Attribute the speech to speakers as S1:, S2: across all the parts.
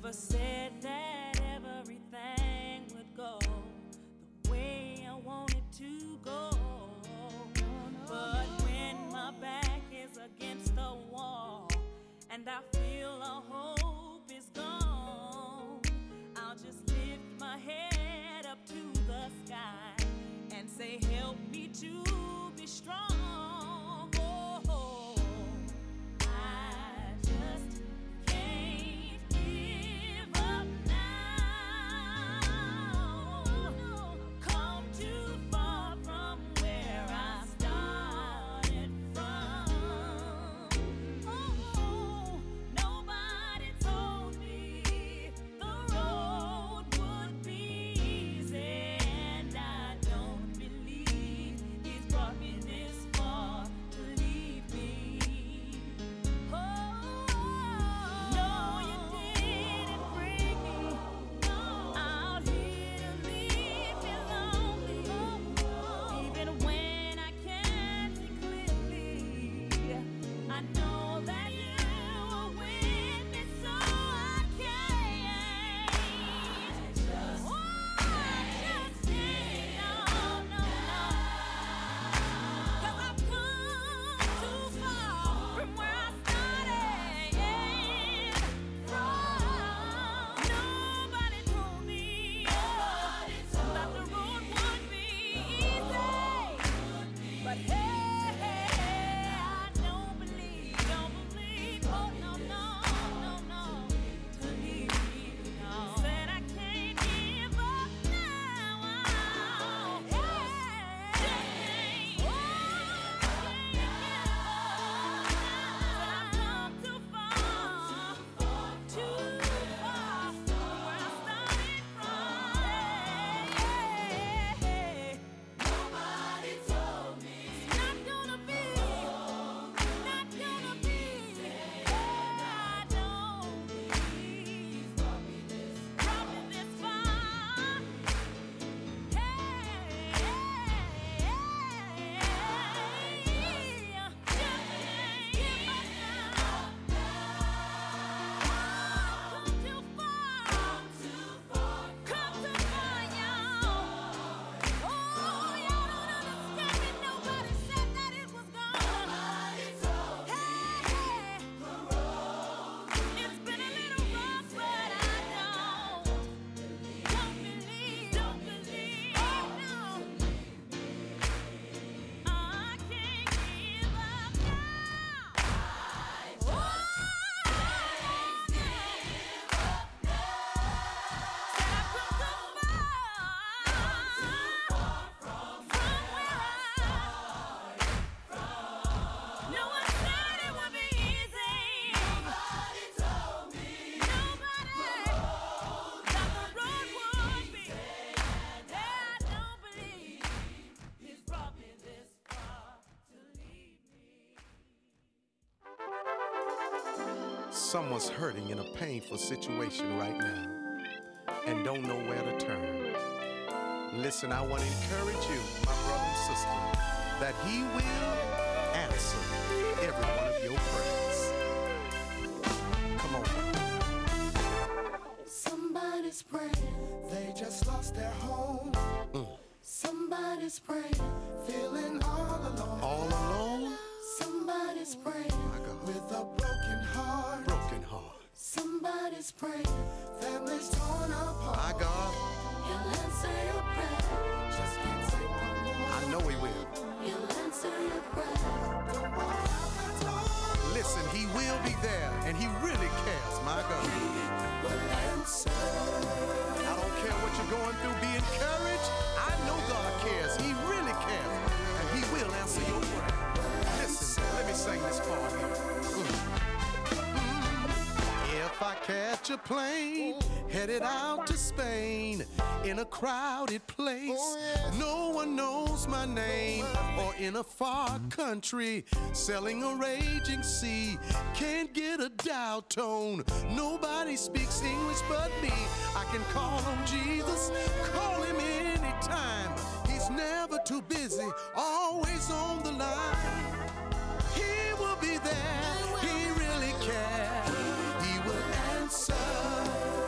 S1: Never said that everything would go the way I wanted to go. But when my back is against the wall and I feel all hope is gone, I'll just lift my head up to the sky and say, help me to be strong. Oh, I just can't give up now. Come too far from where I started from. Oh, nobody told me the road would be easy, and I don't believe He's brought me this far to leave me. Oh, no, you didn't bring me out here to leave me lonely. Even when I can't see clearly, I know that You are with me, so I can't. Oh, I just can't. No, no, no. 'Cause I've come too far from where I started from. Nobody told me that the road would be easy. But hey, I don't believe, oh no, no, no, no, to leave me, no. Said I can't give up now. Just can't. Oh, can't give up now. I've come too far from where I started from. Nobody told me it's not gonna be. I don't believe brought me this far. It's been a little rough, but I don't believe, no. I can't give up now. Oh, said I've come too far from where no one said it would be easy. Nobody told me. Nobody that the road would be. I don't believe He's brought me this far to leave me.
S2: Someone's hurting in a painful situation right now and don't know where to turn. Listen, I want to encourage you, my brother and sister, that He will answer every one of your prayers. Come on.
S3: Somebody's praying, they just lost their home. Somebody's praying, feeling all alone.
S2: All alone?
S3: Somebody's praying,
S2: My God.
S3: with a broken heart.
S2: Broken heart.
S3: Somebody's praying, families torn apart.
S2: My God,
S3: He'll answer your prayer. Just can't take no more.
S2: I know He will.
S3: He'll answer your prayer. Don't walk out the door.
S2: Listen, He will be there and He really cares, my God.
S3: Will answer.
S2: I don't care what you're going through, be encouraged. I know God cares, He really cares, and He will answer your prayer. Listen, let me sing this part here. If I catch a plane headed out to Spain in a crowded place, no one knows my name, or in a far country selling a raging sea, can't get a dial tone, nobody speaks English but me. I can call on Jesus, call Him anytime. He's never too busy, always on the line. He will be there, He really cares. He will answer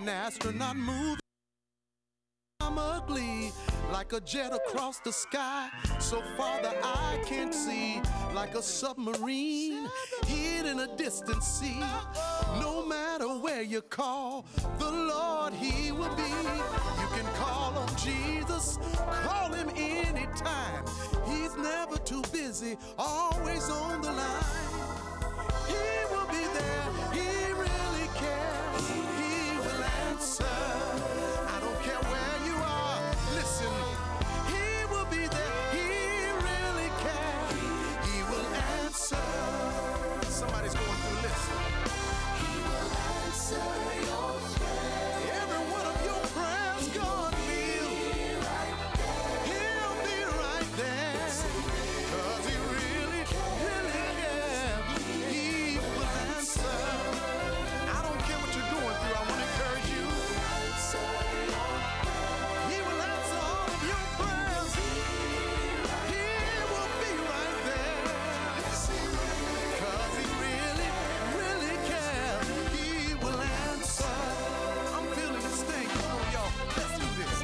S2: an astronaut moving. I'm ugly, like a jet across the sky, so far the eye can't see, like a submarine hid in a distant sea. No matter where you call, the Lord, He will be. You can call on Jesus, call Him anytime. He's never too busy, always on the line. He will be there, He really cares. He will answer. I don't care where you are. Listen, He will be there. He really cares. He will answer. Somebody's going through. Listen. He will answer your prayers. Every one of your prayers, God will. He'll be right there. 'Cause He really, really cares. He will answer. I don't care what you're going through. I want to encourage you. He will answer all of your prayers. He will be right there. 'Cause He really, really cares. He will answer. I'm feeling this thing. Come on, y'all. Let's do this.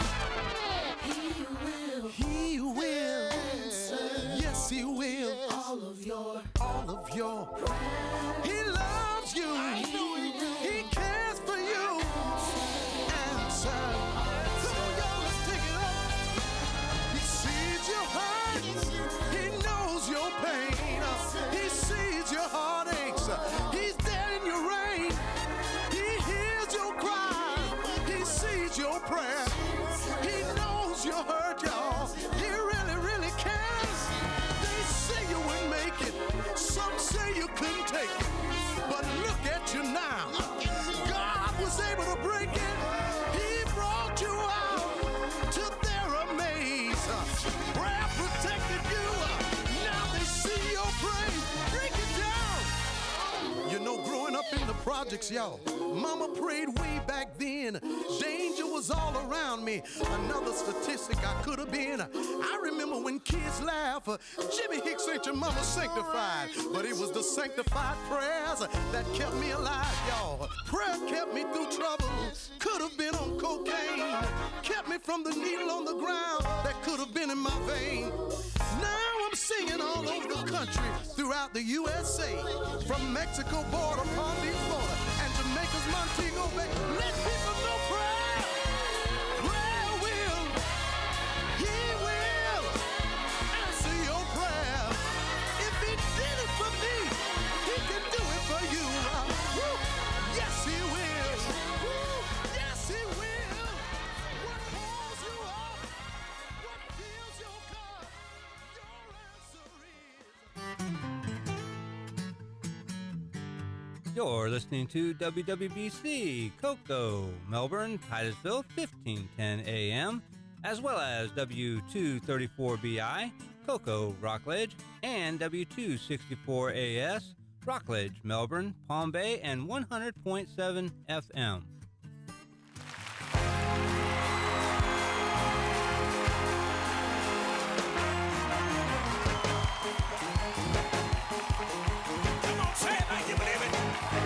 S2: He will answer. Yes, He will. All of your prayers. He loves you. He cares for you. Answer. Come on, y'all, let's take it up. He sees your hurt. He knows your pain. He sees your heartaches. He's there in your rain. He hears your cry. He sees your prayer. He knows your hurt, y'all. He really, really cares. They say you wouldn't make it. Some say you couldn't take it. But look at you now. God was able to break it. He brought you out to their amaze. Prayer protected you. Now they see your praise. Break it down. You know, growing up in the projects, y'all, Mama prayed way back then. Danger was all around me. Another statistic I could have been. I remember when kids laugh, Jimmy Hicks ain't your mama sanctified. But it was the sanctified prayers that kept me alive, y'all. Prayer kept me through trouble. Could have been on cocaine. Kept me from the needle on the ground that could have been in my vein. Now I'm singing all over the country, throughout the USA, from Mexico border, Palm Beach, Florida, and Jamaica's Montego Bay. Let people know prayer. Prayer will. He will answer your prayer. If He did it for me, He can do it for you. Woo. Yes, He will. Woo. Yes, He will. What pulls you up? What fills your cup? Your answer is.
S4: You're listening to WWBC, Cocoa, Melbourne, Titusville, 1510 AM, as well as W234BI, Cocoa, Rockledge, and W264AS, Rockledge, Melbourne, Palm Bay, and 100.7 FM.
S5: Come on, say it like you believe it.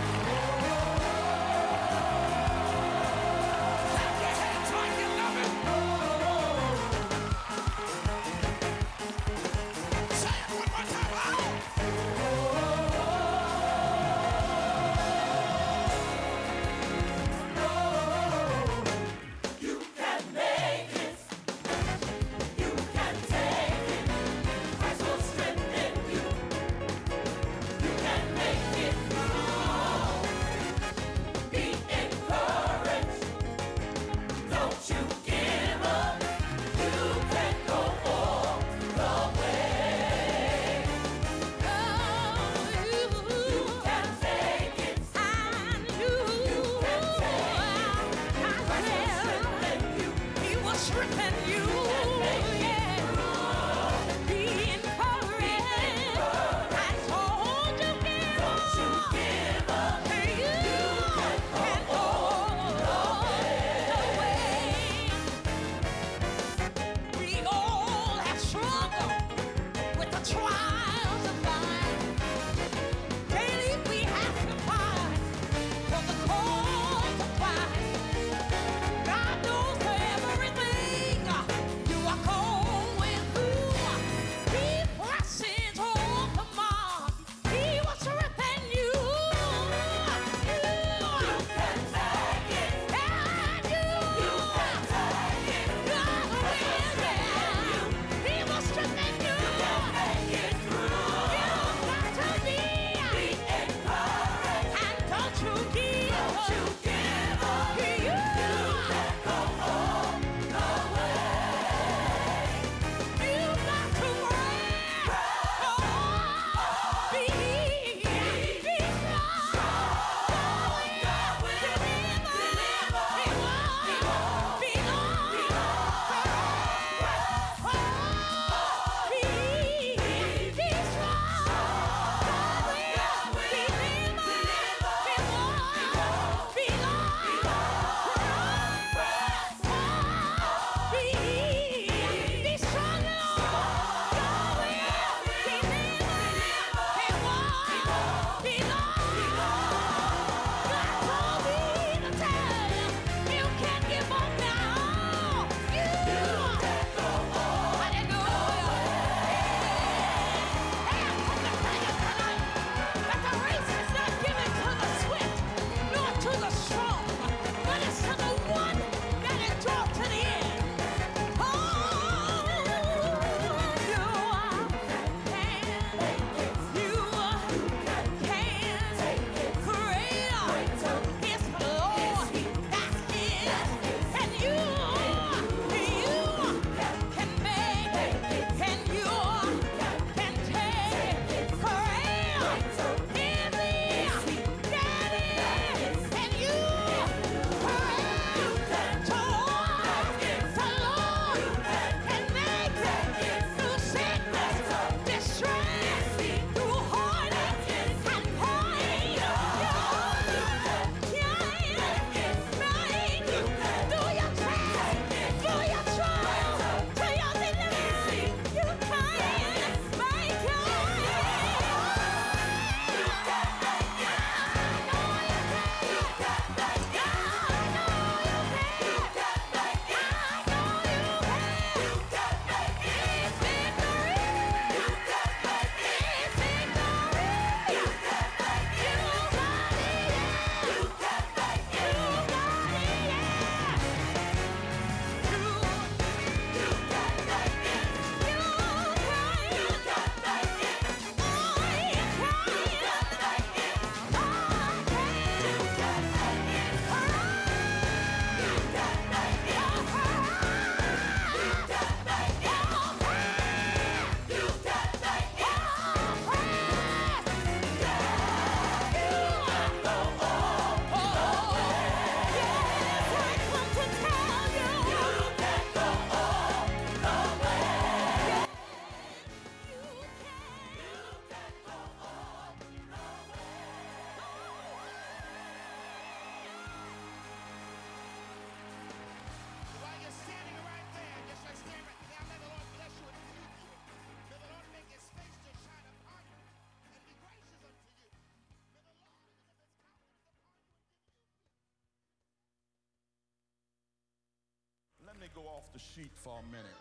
S5: Clap your hands like you love it. Say it one more time. Oh! go off the sheet for a minute.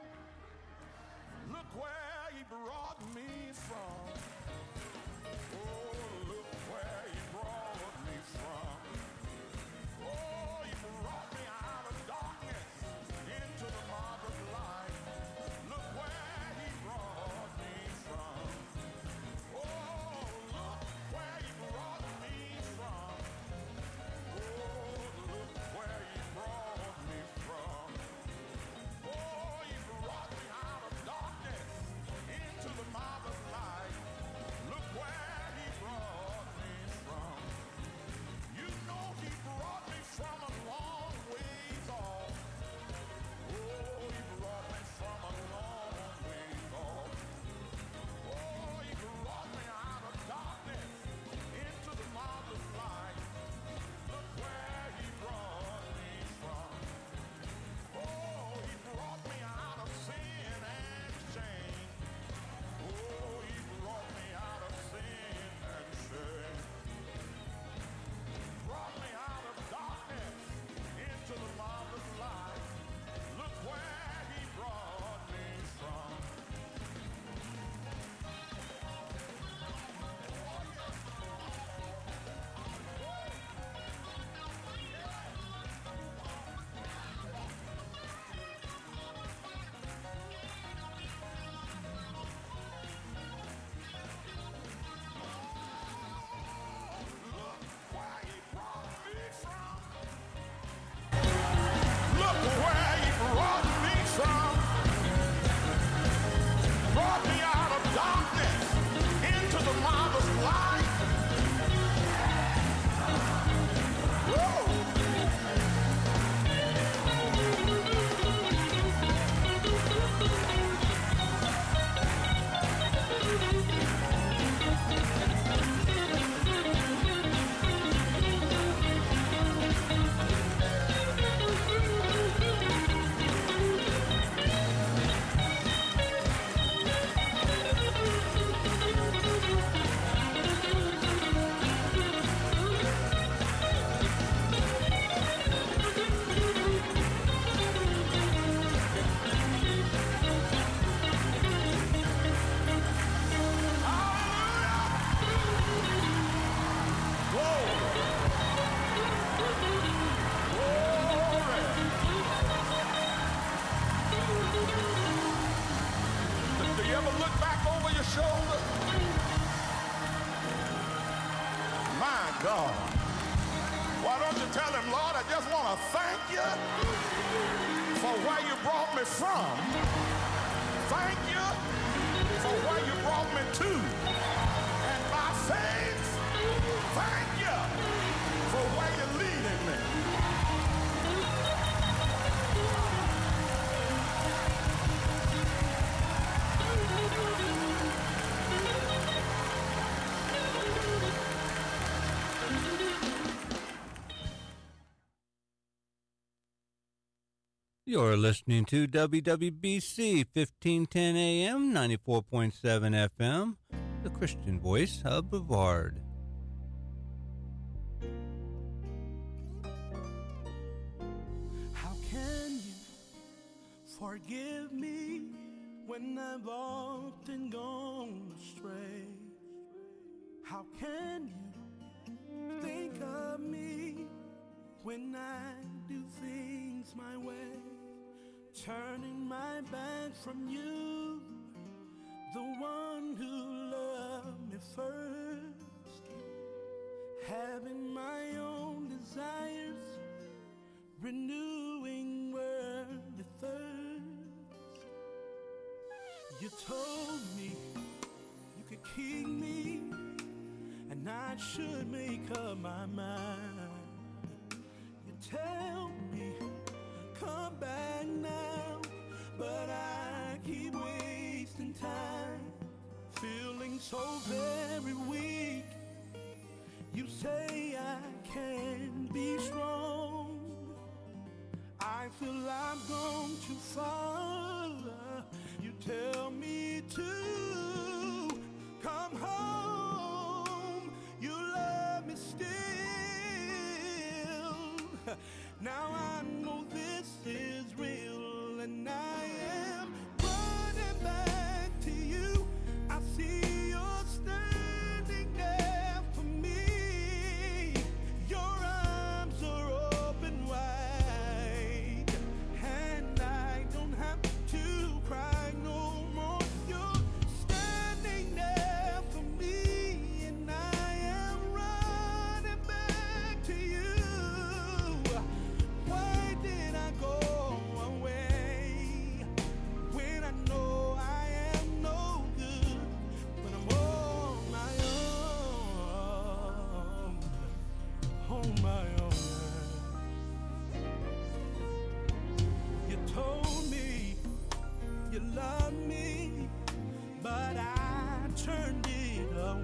S5: Look where he brought me from. Oh, look where he brought me from. Oh, he brought me out of darkness into the marvelous light. Look where he brought me from. Oh, look where he brought me from. Oh, look where he brought me from. Oh, he brought me out of darkness into the marvelous light. Look where he brought me from. You know he brought me from a long ways off. Oh, he brought me from a long ways off. Oh, he brought me out of darkness into the marvelous light. Look where he brought me from. Oh, he brought me out of sin and shame. Oh, he brought me out of sin and shame. Brought me out of darkness into the marvelous light. Look where he brought me from. Look where he brought me from. Brought me out of darkness into the marvelous light. Woo! Do you ever look back over your shoulder? My God. Why don't you tell him, Lord, I just want to thank you for where you brought me from. Thank you for where you brought me to. And by faith, thank you for where you're leading me.
S4: You're listening to WWBC 1510 AM, 94.7 FM, the Christian voice of Brevard.
S3: How can you forgive me when I've often gone astray? How can you think of me when I do things my way? Turning my back from you, the one who loved me first, having my own desires, renewing worldly thirst. You told me you could keep me, and I should make up my mind. You tell me come back now, but I keep wasting time, feeling so very weak. You say I can be strong. I feel I've gone too far. You tell me to come home. You love me still. Now I know this is real.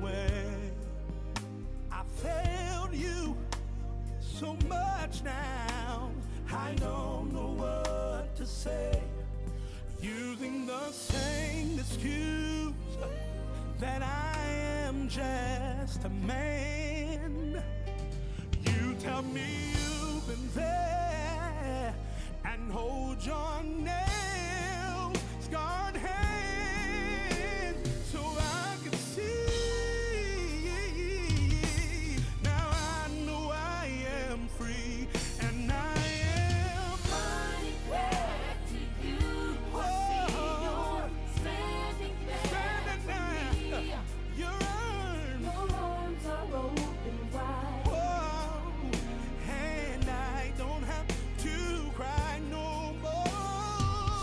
S5: way. I failed you so much now, I don't know what to say. Using the same excuse that I am just a man. You tell me you've been there and hold your nails, scarred hands, so I can see. Now I know I am free, and I am
S1: running back to you. I see you're standing there.
S5: your arms.
S1: Your arms are open wide.
S5: Whoa, and I don't have to cry no more.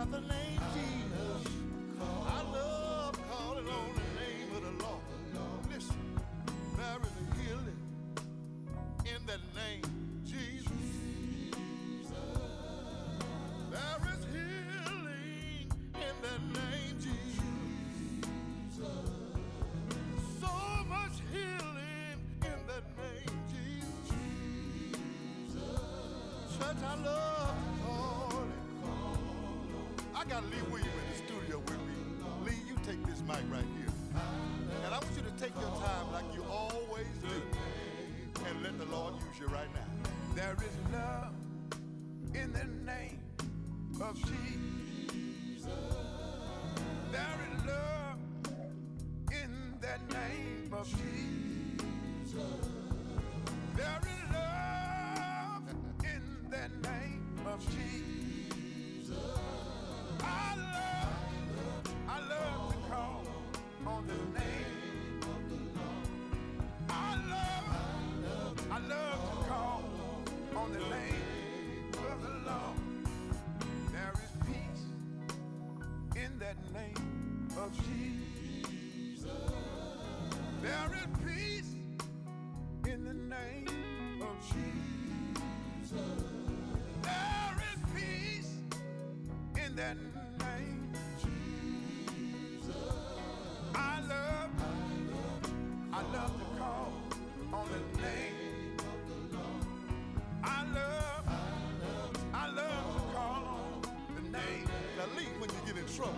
S5: about the name Jesus. I love calling on the name of the Lord. Listen, there is a healing in that name, Jesus. There is healing in that name, Jesus. So much healing in that name, Jesus. Church, I love to call it. I got Lee Williams in the studio with me. Lee, you take this mic right here. And I want you to take your time like you always do. And let the Lord use you right now.
S6: There is love in the name of Jesus. There is love in that name of Jesus. There is love in that name of Jesus. I love to call on the name of the Lord. I love to call on the name of the Lord. There is peace in that name of Jesus. There is peace in the name of Jesus. There is peace in that name